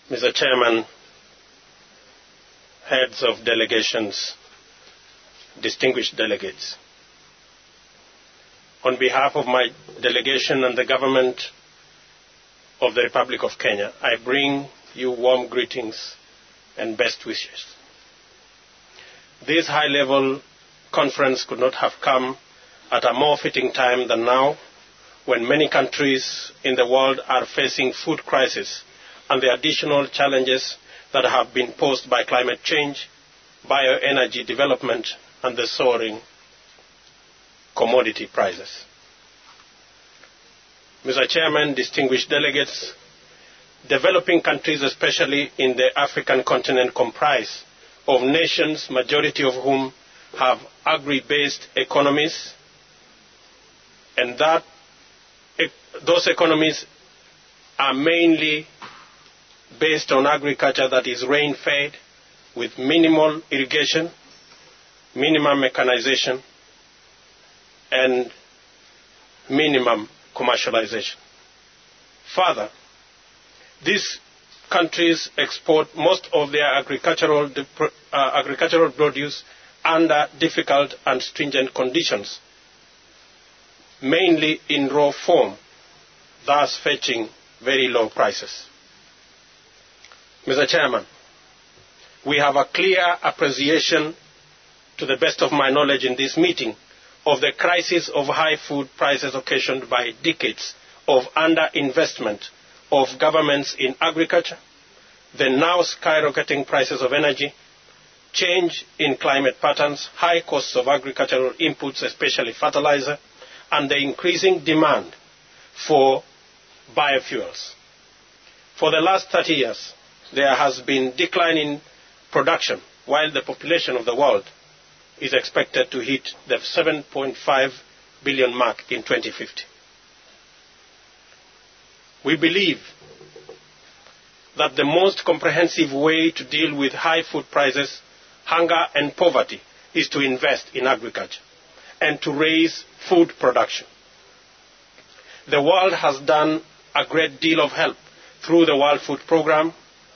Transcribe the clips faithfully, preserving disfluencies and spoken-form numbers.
Mister Chairman, heads of delegations, distinguished delegates, on behalf of my delegation and the government of the Republic of Kenya, I bring you warm greetings and best wishes. This high-level conference could not have come at a more fitting time than now, when many countries in the world are facing food crisis and the additional challenges that have been posed by climate change, bioenergy development, and the soaring commodity prices. Mister Chairman, distinguished delegates, developing countries, especially in the African continent, comprise of nations, majority of whom have agri-based economies, and that those economies are mainly based on agriculture that is rain-fed, with minimal irrigation, minimum mechanization, and minimum commercialization. Further, these countries export most of their agricultural, uh, agricultural produce under difficult and stringent conditions, mainly in raw form, thus fetching very low prices. Mister Chairman, we have a clear appreciation, to the best of my knowledge in this meeting, of the crisis of high food prices occasioned by decades of underinvestment of governments in agriculture, the now skyrocketing prices of energy, change in climate patterns, high costs of agricultural inputs, especially fertilizer, and the increasing demand for biofuels. For the last thirty years, there has been decline in production, while the population of the world is expected to hit the seven point five billion mark in twenty fifty. We believe that the most comprehensive way to deal with high food prices, hunger, and poverty is to invest in agriculture and to raise food production. The world has done a great deal of help through the World Food Programme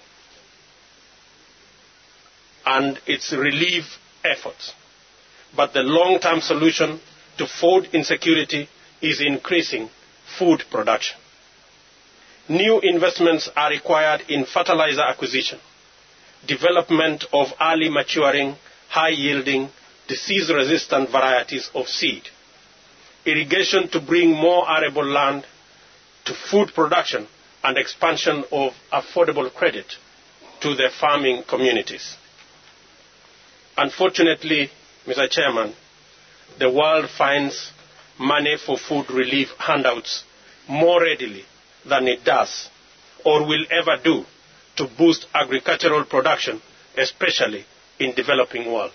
and its relief efforts. But the long-term solution to food insecurity is increasing food production. New investments are required in fertilizer acquisition, development of early maturing, high-yielding, disease-resistant varieties of seed, irrigation to bring more arable land to food production, and expansion of affordable credit to the farming communities. Unfortunately, Mister Chairman, the world finds money for food relief handouts more readily than it does or will ever do to boost agricultural production, especially in developing world.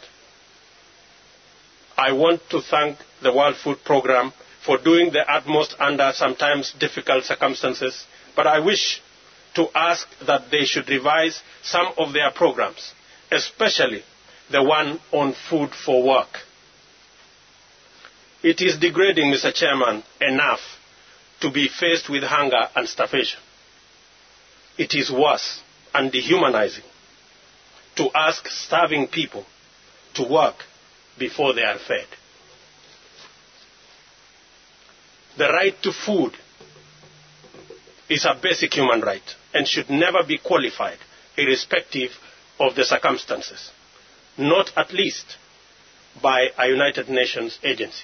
I want to thank the World Food Programme for doing the utmost under sometimes difficult circumstances, but I wish to ask that they should revise some of their programs, especially the one on food for work. It is degrading, Mister Chairman, enough to be faced with hunger and starvation. It is worse and dehumanizing to ask starving people to work before they are fed. The right to food is a basic human right and should never be qualified irrespective of the circumstances, not at least by a United Nations agency.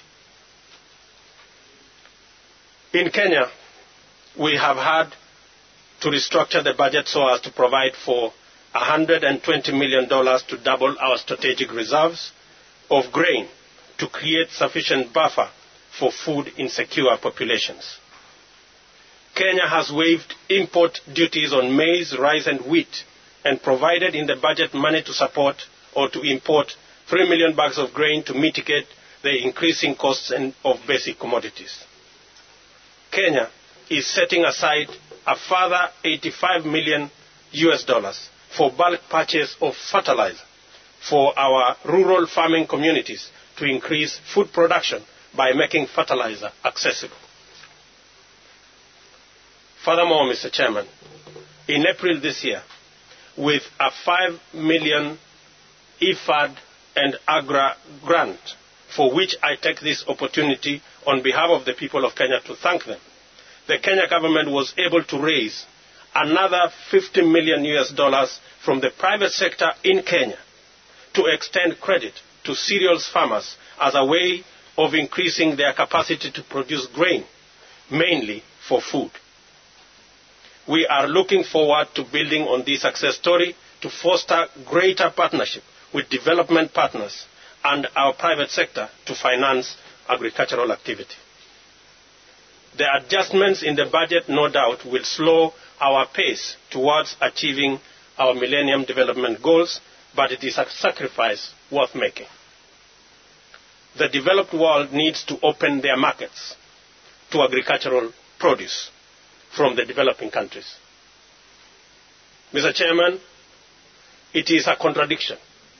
In Kenya, we have had to restructure the budget so as to provide for one hundred twenty million dollars to double our strategic reserves of grain to create sufficient buffer for food-insecure populations. Kenya has waived import duties on maize, rice, and wheat and provided in the budget money to support or to import three million bags of grain to mitigate the increasing costs of basic commodities. Kenya is setting aside a further eighty-five million U S dollars for bulk purchase of fertilizer for our rural farming communities to increase food production by making fertilizer accessible. Furthermore, Mister Chairman, in April this year, with a five million I F A D and AGRA grant, for which I take this opportunity on behalf of the people of Kenya to thank them. The Kenya government was able to raise another fifty million U S dollars from the private sector in Kenya to extend credit to cereals farmers as a way of increasing their capacity to produce grain, mainly for food. We are looking forward to building on this success story to foster greater partnership with development partners and our private sector to finance agricultural activity. The adjustments in the budget, no doubt, will slow our pace towards achieving our Millennium Development Goals, but it is a sacrifice worth making. The developed world needs to open their markets to agricultural produce from the developing countries. Mister Chairman, it is a contradiction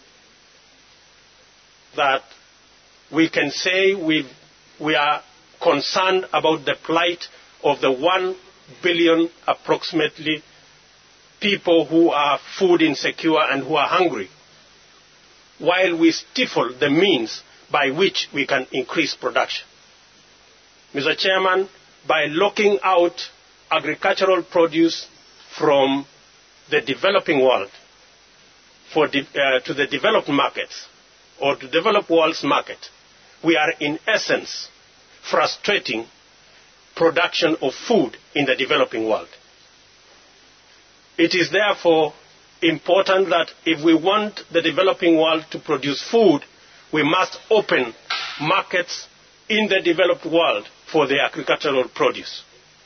that we can say we we are concerned about the plight of the one billion approximately people who are food insecure and who are hungry, while we stifle the means by which we can increase production. Mister Chairman, by locking out agricultural produce from the developing world for de- uh, to the developed markets or to developed world's market, we are in essence frustrating production of food in the developing world. It is therefore important that if we want the developing world to produce food, we must open markets in the developed world for the agricultural produce.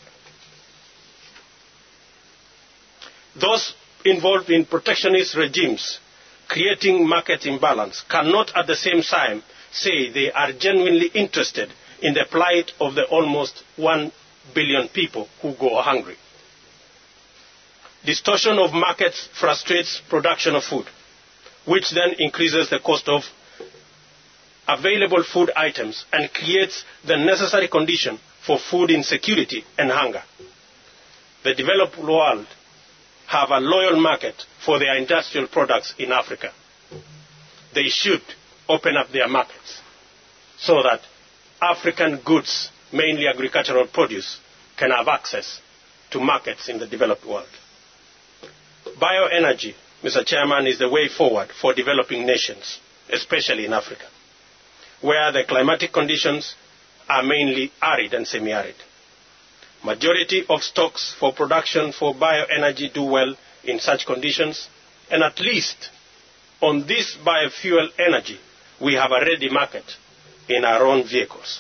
Those involved in protectionist regimes creating market imbalance cannot at the same time say they are genuinely interested in the plight of the almost one billion people who go hungry. Distortion of markets frustrates production of food, which then increases the cost of available food items and creates the necessary condition for food insecurity and hunger. The developed world have a loyal market for their industrial products in Africa. They should open up their markets so that African goods, mainly agricultural produce, can have access to markets in the developed world. Bioenergy, Mister Chairman, is the way forward for developing nations, especially in Africa, where the climatic conditions are mainly arid and semi-arid. Majority of stocks for production for bioenergy do well in such conditions, and at least on this biofuel energy, we have a ready market in our own vehicles.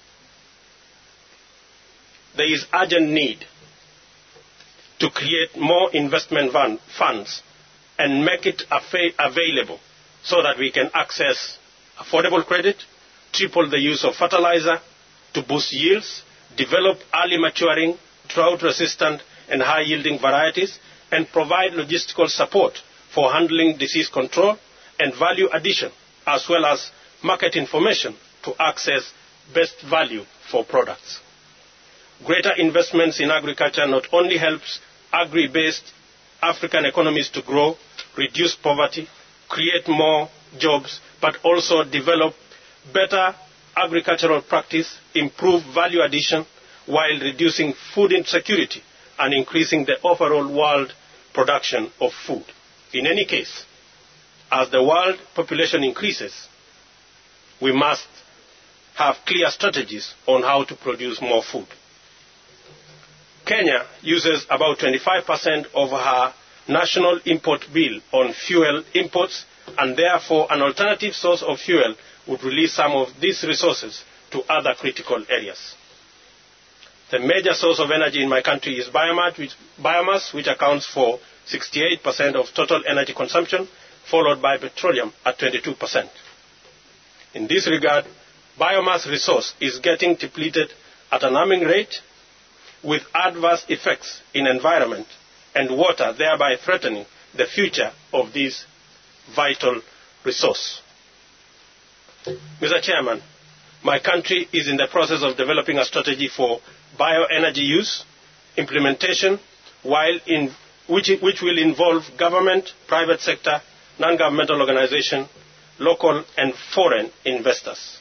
There is urgent need to create more investment funds and make it available so that we can access affordable credit, triple the use of fertilizer to boost yields, develop early maturing, drought-resistant and high-yielding varieties, and provide logistical support for handling disease control and value addition, as well as market information to access best value for products. Greater investments in agriculture not only helps agri-based African economies to grow, reduce poverty, create more jobs, but also develop better agricultural practice, improve value addition, while reducing food insecurity and increasing the overall world production of food. In any case, as the world population increases, we must have clear strategies on how to produce more food. Kenya uses about twenty-five percent of her national import bill on fuel imports, and therefore an alternative source of fuel would release some of these resources to other critical areas. The major source of energy in my country is biomass, which, biomass, which accounts for sixty-eight percent of total energy consumption, followed by petroleum at twenty-two percent. In this regard, biomass resource is getting depleted at an alarming rate, with adverse effects in environment and water, thereby threatening the future of this vital resource. Mister Chairman, my country is in the process of developing a strategy for bioenergy use, implementation, while in which, which will involve government, private sector, non-governmental organization, local and foreign investors.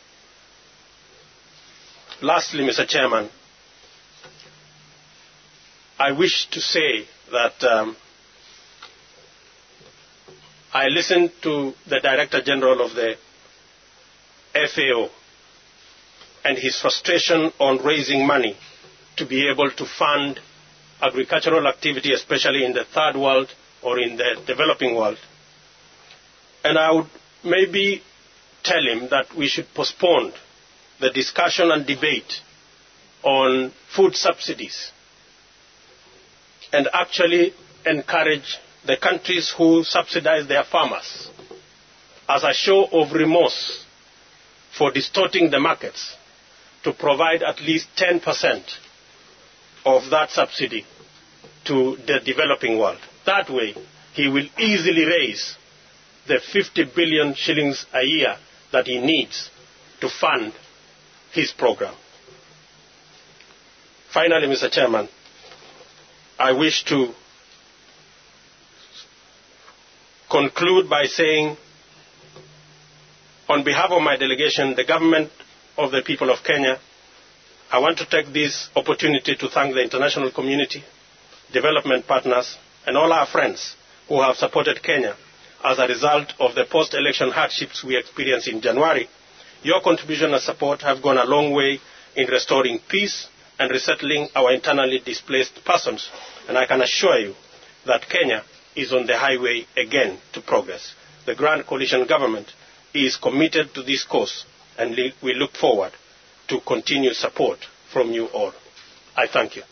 Lastly, Mister Chairman, I wish to say that um, I listened to the Director General of the F A O and his frustration on raising money to be able to fund agricultural activity, especially in the third world or in the developing world. And I would maybe tell him that we should postpone the discussion and debate on food subsidies and actually encourage the countries who subsidize their farmers as a show of remorse for distorting the markets to provide at least ten percent of that subsidy to the developing world. That way, he will easily raise the fifty billion shillings a year that he needs to fund his program. Finally, Mister Chairman, I wish to conclude by saying, on behalf of my delegation, the government of the people of Kenya, I want to take this opportunity to thank the international community, development partners, and all our friends who have supported Kenya as a result of the post-election hardships we experienced in January. Your contribution and support have gone a long way in restoring peace and resettling our internally displaced persons. And I can assure you that Kenya is on the highway again to progress. The Grand Coalition Government is committed to this cause, and we look forward to continued support from you all. I thank you.